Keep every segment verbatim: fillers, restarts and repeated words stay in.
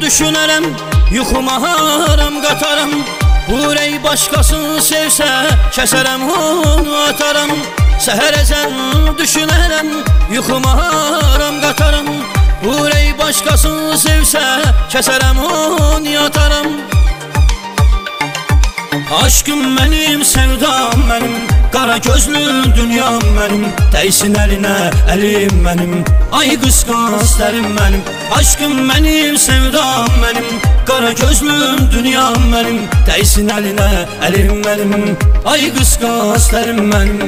düşünərəm, yuxuma haram qatarım. Burey başqasını sevsə, kəsərəm onu atarım. Səhərəcən düşünərəm, yuxuma haram qatarım. Burey başqasını sevsə, kəsərəm onu atarım. Aşkım mənim, sevdam mənim, qara gözlü dünyam mənim. Dəysin əlinə əlim mənim, ay qısqanc dərim mənim. Aşkım mənim, sevdam mənim, qara gözlü dünyam mənim. Dəysin əlinə əlim mənim, ay qısqanc dərim mənim.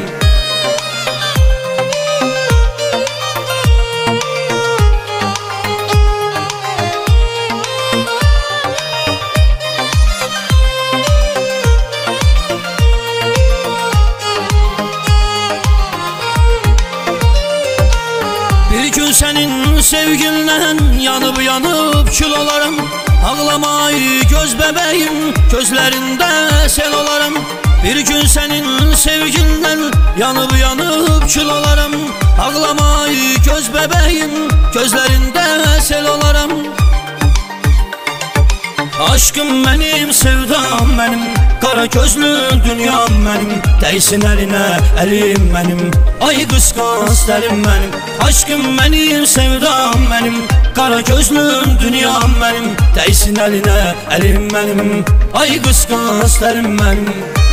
Bir gün sənin sevgindən yanıb yanıb kül olaram. Ağlamay göz bəbəyim, gözlərində sel olaram. Bir gün sənin sevgindən yanıb yanıb kül olaram. Ağlamay göz bəbəyim, gözlərində sel olaram. Aşkım mənim, sevdam mənim, qara gözlü dünyam mənim. Dəysin əlinə əlim mənim, ay qısqanc dərim mənim. Aşkım mənim, sevdam mənim, qara gözlü dünyam mənim. Dəysin əlinə əlim mənim, ay qısqanc dərim mənim.